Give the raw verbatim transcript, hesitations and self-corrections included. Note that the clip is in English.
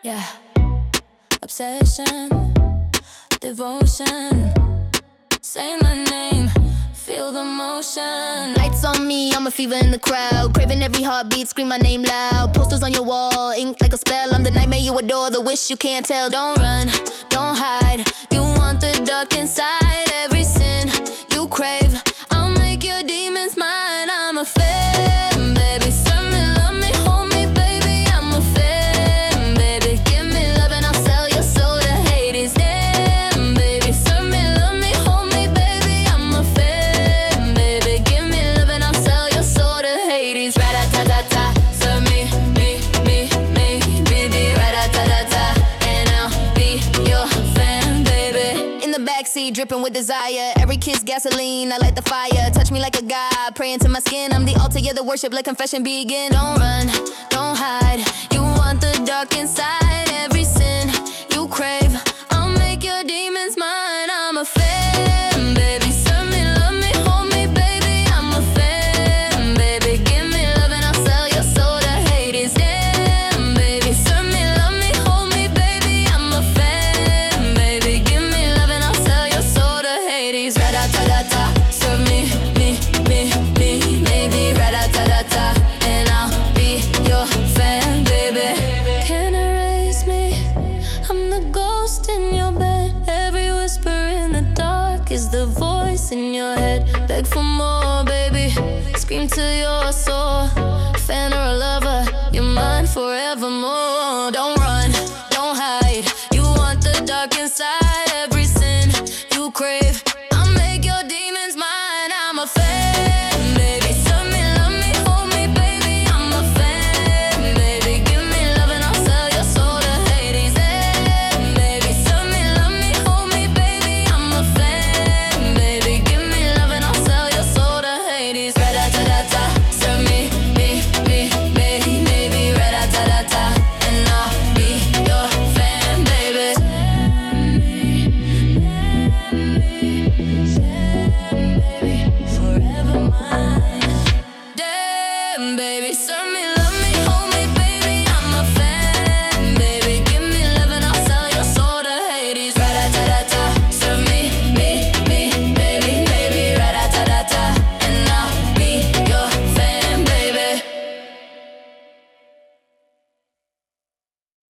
Yeah, obsession, devotion. Say my name, feel the motion. Lights on me, I'm a fever in the crowd. Craving every heartbeat, scream my name loud. Posters on your wall, ink like a spell. I'm the nightmare you adore, the wish you can't tell. Don't run, don't hide. You want the dark inside. Every sin you crave, I'll make your demons mine. I'm a fan, baby. Serve me, love me, hold me, baby. I'm a fan, baby. Give me love and I'll sell your soul to Hades. Damn, baby. Serve me, love me, hold me, baby. I'm a fan, baby. Give me love and I'll sell your soul to Hades. Rat-a-ta-ta-ta. Serve me, me, me, me, me, me. Rat-a-ta-ta-ta. And I'll be your fan, baby. In the backseat, dripping with desire. Every kiss gasoline, I light the fire. Touch me like a god, praying to my skin. I'm the altar, yeah, the worship, let confession begin. Don't run, don't hide. You want the dark inside. Every sin you crave, I'll make your demons mine. I'm a fan, baby. Serve me, love me, hold me, baby. I'm a fan, baby. Give me love and I'll sell your soul to Hades. Damn, baby. Serve me, love me, hold me, baby. I'm a fan, baby. Give me love and I'll sell your soul to Hades. Ra-da-ta-da-ta. Serve me, me, me, me, maybe. Ra-da-ta-da-ta. And I'll be your fan, baby. Can't erase me. I'm the ghost in your bed. Every whisper in the dark is the voice in your head. Beg for more, baby. Scream till you're sore. Fan or a lover, you're mine forevermore.